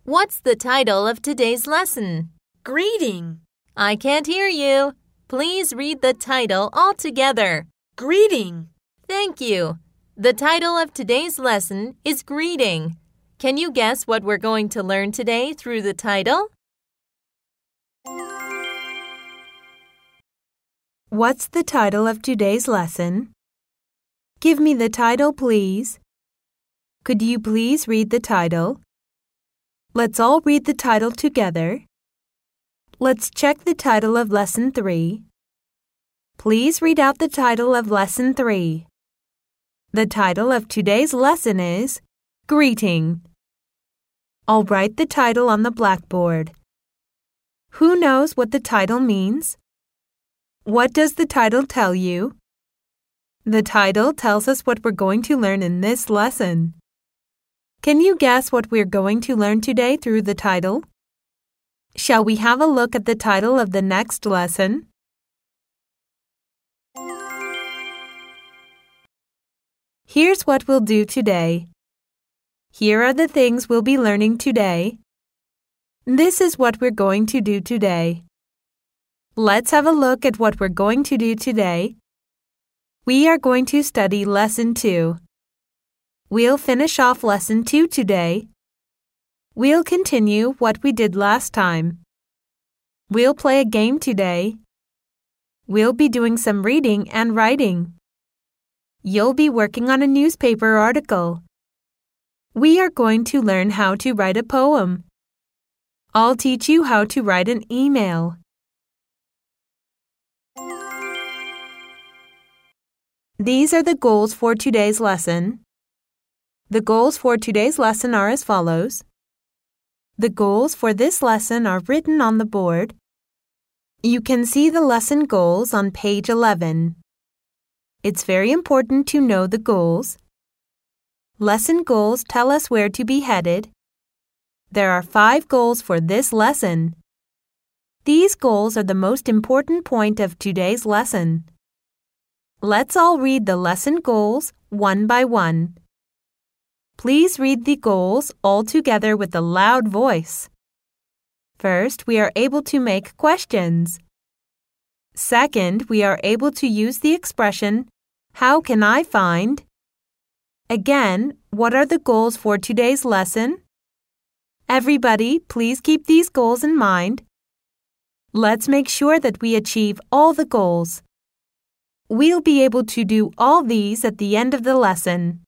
What's the title of today's lesson? Greeting. I can't hear you. Please read the title all together. Greeting. Thank you. The title of today's lesson is Greeting. Can you guess what we're going to learn today through the title? What's the title of today's lesson? Give me the title, please. Could you please read the title? Let's all read the title together. Let's check the title of Lesson 3. Please read out the title of Lesson 3. The title of today's lesson is Greeting. I'll write the title on the blackboard. Who knows what the title means? What does the title tell you? The title tells us what we're going to learn in this lesson. Can you guess what we're going to learn today through the title? Shall we have a look at the title of the next lesson? Here's what we'll do today. Here are the things we'll be learning today. This is what we're going to do today. Let's have a look at what we're going to do today. We are going to study Lesson 2. We'll finish off Lesson 2 today. We'll continue what we did last time. We'll play a game today. We'll be doing some reading and writing. You'll be working on a newspaper article. We are going to learn how to write a poem. I'll teach you how to write an email. These are the goals for today's lesson. The goals for today's lesson are as follows. The goals for this lesson are written on the board. You can see the lesson goals on page 11. It's very important to know the goals. Lesson goals tell us where to be headed. There are 5 goals for this lesson. These goals are the most important point of today's lesson. Let's all read the lesson goals one by one. Please read the goals all together with a loud voice. First, we are able to make questions. Second, we are able to use the expression, "How can I find?" Again, what are the goals for today's lesson? Everybody, please keep these goals in mind. Let's make sure that we achieve all the goals. We'll be able to do all these at the end of the lesson.